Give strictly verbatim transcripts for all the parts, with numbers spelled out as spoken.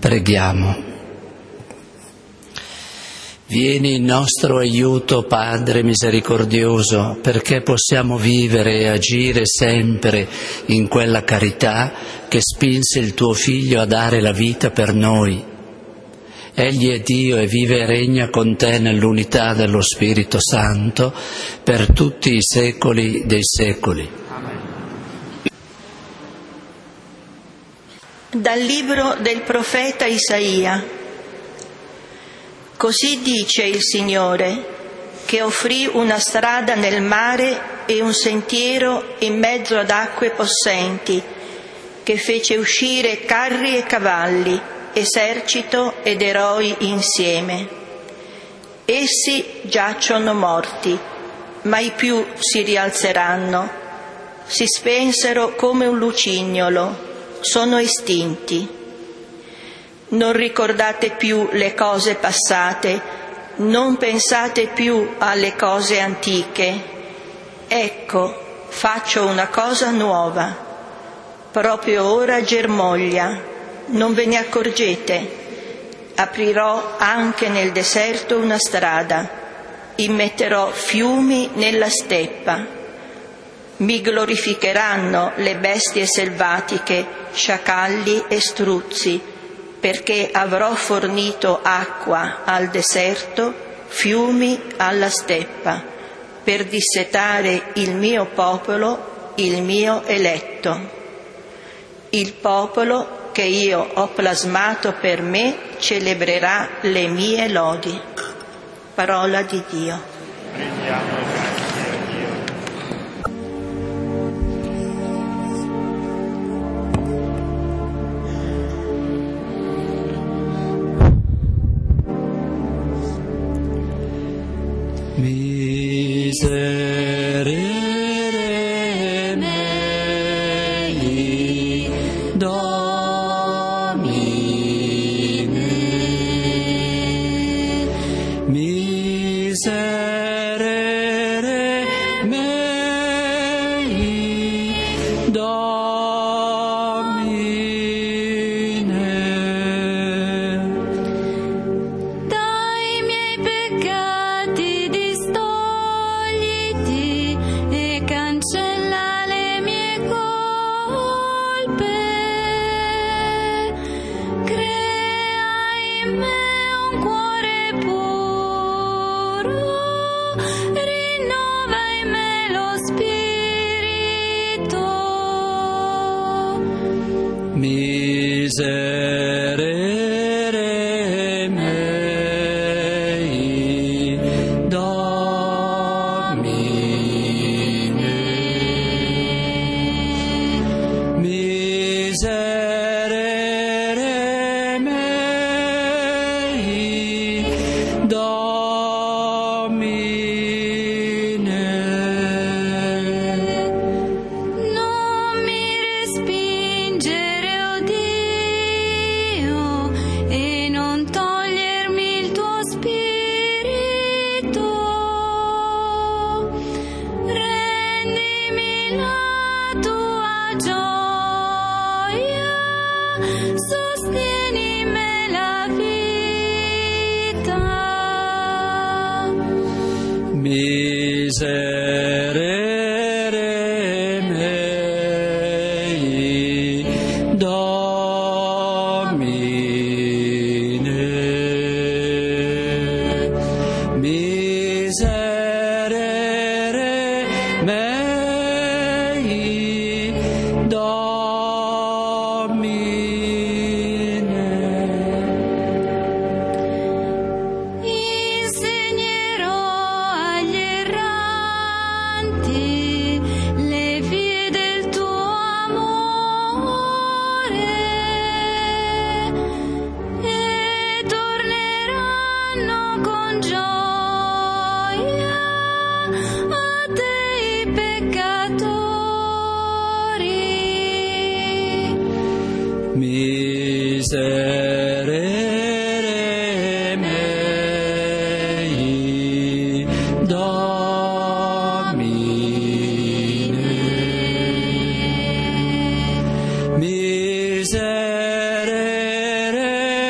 Preghiamo. Vieni in nostro aiuto, Padre misericordioso, perché possiamo vivere e agire sempre in quella carità che spinse il tuo Figlio a dare la vita per noi. Egli è Dio e vive e regna con te nell'unità dello Spirito Santo per tutti i secoli dei secoli. Dal libro del profeta Isaia. Così dice il Signore, che offrì una strada nel mare e un sentiero in mezzo ad acque possenti, che fece uscire carri e cavalli, esercito ed eroi insieme. Essi giacciono morti, mai più si rialzeranno. Si spensero come un lucignolo, sono estinti. Non ricordate più le cose passate, non pensate più alle cose antiche. Ecco, faccio una cosa nuova. Proprio ora germoglia, non ve ne accorgete. Aprirò anche nel deserto una strada, immetterò fiumi nella steppa. Mi glorificheranno le bestie selvatiche, sciacalli e struzzi, perché avrò fornito acqua al deserto, fiumi alla steppa, per dissetare il mio popolo, il mio eletto. Il popolo che io ho plasmato per me celebrerà le mie lodi. Parola di Dio. Miserere mei, Domine, miserere mei, Domine. Dai miei peccati distogliti e cancella le mie colpe. Crea in me un cuore puro, rinnova in me lo spirito. Miserere mei, Domine, miserere mei, Domine. Non mi respingere, o Dio, e non togliermi il tuo spirito. Rendimi la tua gioia, sostieni me la vita. Miserere mei, Domine, miserere mei, Domine. Insegnerò agli erranti le vie del tuo amore e torneranno con gioia a te i peccatori. Miserere mei, Domine, miserere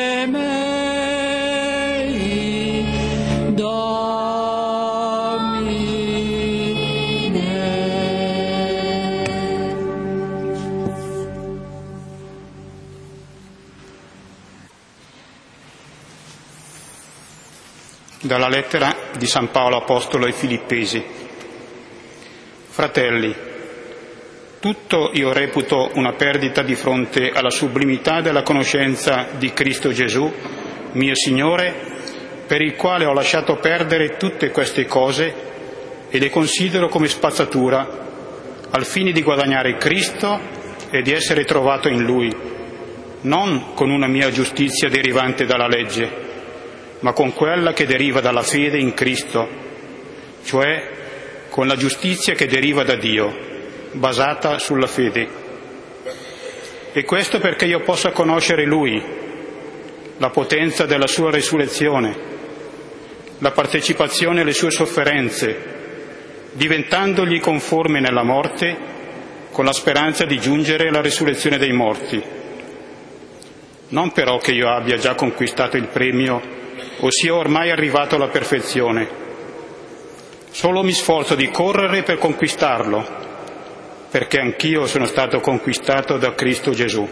Dalla lettera di San Paolo Apostolo ai Filippesi. Fratelli, tutto io reputo una perdita di fronte alla sublimità della conoscenza di Cristo Gesù, mio Signore, per il quale ho lasciato perdere tutte queste cose e le considero come spazzatura, al fine di guadagnare Cristo e di essere trovato in Lui, non con una mia giustizia derivante dalla legge, ma con quella che deriva dalla fede in Cristo, cioè con la giustizia che deriva da Dio, basata sulla fede. E questo perché io possa conoscere Lui, la potenza della sua resurrezione, la partecipazione alle sue sofferenze, diventandogli conforme nella morte, con la speranza di giungere alla resurrezione dei morti. Non però che io abbia già conquistato il premio o sia ormai arrivato alla perfezione. Solo mi sforzo di correre per conquistarlo, perché anch'io sono stato conquistato da Cristo Gesù.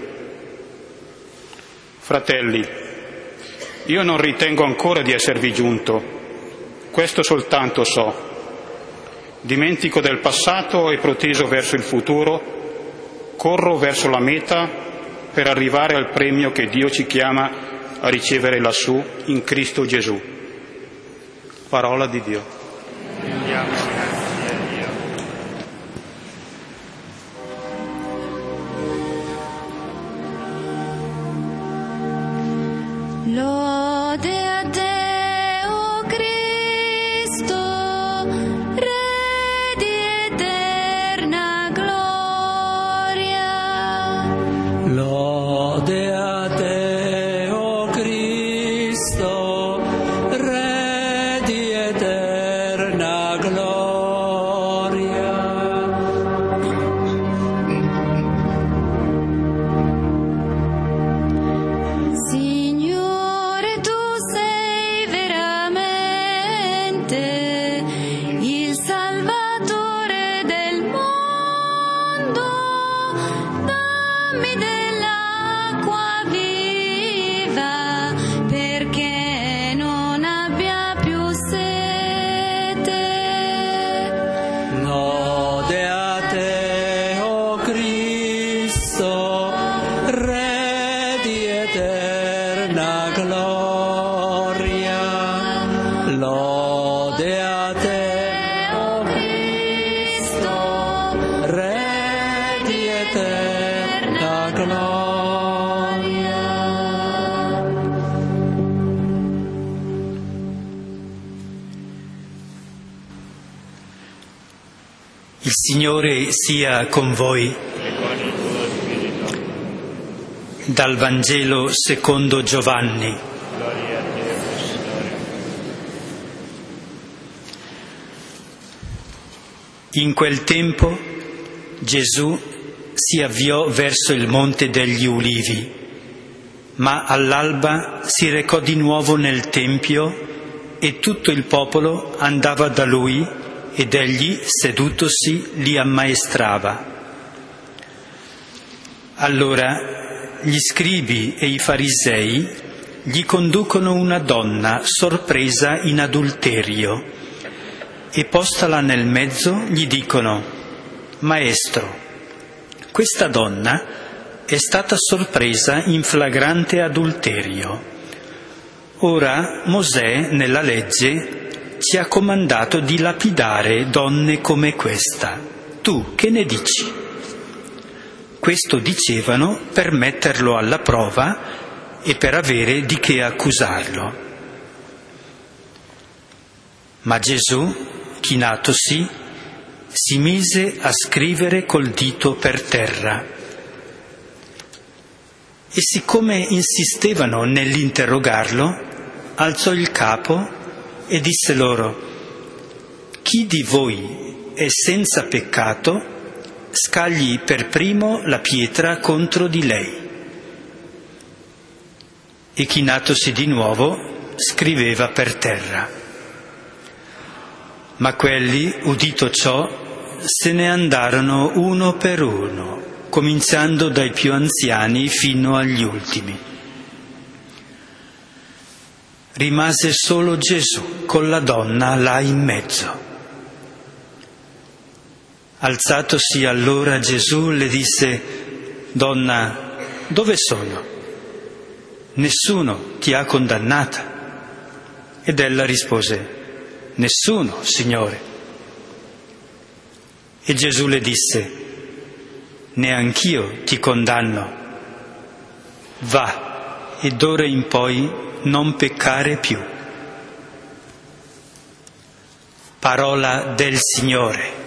Fratelli, io non ritengo ancora di esservi giunto, questo soltanto so. Dimentico del passato e proteso verso il futuro, corro verso la meta per arrivare al premio che Dio ci chiama a ricevere lassù in Cristo Gesù. Parola di Dio. Rendiamo grazie a Dio. Lode a te, o Cristo, Re di eterna gloria. Lode a te, o Cristo, Re di eterna gloria. Signore, tu sei veramente il Salvatore del mondo. Dammi dell'acqua viva perché non abbia più sete. Lode a te, o Cristo, Re di eterna gloria. Lode a te, o Cristo, Re di eterna gloria. Il Signore sia con voi. Dal Vangelo secondo Giovanni. Gloria a te, Signore. In quel tempo Gesù si avviò verso il Monte degli Ulivi, ma all'alba si recò di nuovo nel Tempio e tutto il popolo andava da lui ed egli, sedutosi, li ammaestrava. Allora gli scribi e i farisei gli conducono una donna sorpresa in adulterio e postala nel mezzo gli dicono: Maestro, questa donna è stata sorpresa in flagrante adulterio. Ora Mosè nella legge ci ha comandato di lapidare donne come questa. Tu che ne dici? Questo dicevano per metterlo alla prova e per avere di che accusarlo. Ma Gesù, chinatosi, si mise a scrivere col dito per terra. E siccome insistevano nell'interrogarlo, alzò il capo e disse loro: chi di voi è senza peccato, scagli per primo la pietra contro di lei. E chinatosi di nuovo, scriveva per terra. Ma quelli, udito ciò, se ne andarono uno per uno, cominciando dai più anziani fino agli ultimi. Rimase solo Gesù con la donna là in mezzo. Alzatosi allora Gesù le disse: «Donna, dove sono? Nessuno ti ha condannata?» Ed ella rispose: «Nessuno, Signore». E Gesù le disse: «Neanch'io ti condanno. Va, e d'ora in poi non peccare più». Parola del Signore.